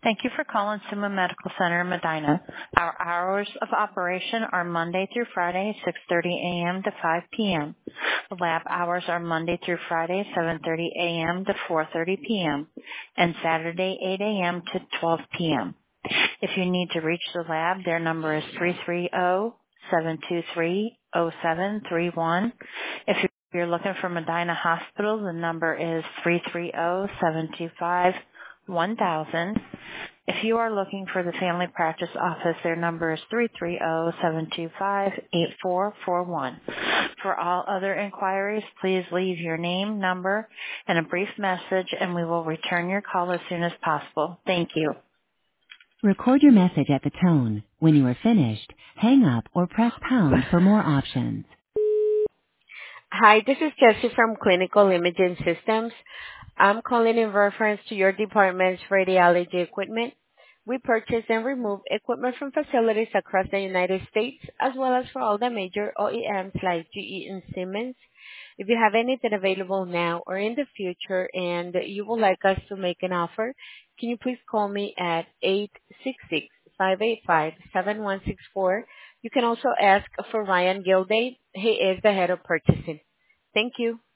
Thank you for calling Summa Medical Center in Medina. Our hours of operation are Monday through Friday, 6:30 a.m. to 5 p.m. The lab hours are Monday through Friday, 7:30 a.m. to 4:30 p.m. and Saturday, 8 a.m. to 12 p.m. If you need to reach the lab, their number is 330-723-0731. If you're looking for Medina Hospital, the number is 330-725-1000. If you are looking for the family practice office, their number is 330-725-8441. For all other inquiries, please leave your name, number, and a brief message, and we will return your call as soon as possible. Thank you. Record your message at the tone. When you are finished, hang up or press pound for more options. Hi, this is Jessie from Clinical Imaging Systems. I'm calling in reference to your department's radiology equipment. We purchase and remove equipment from facilities across the United States, as well as for all the major OEMs like GE and Siemens. If you have anything available now or in the future and you would like us to make an offer, can you please call me at 866-585-7164. You can also ask for Ryan Gilday. He is the head of purchasing. Thank you.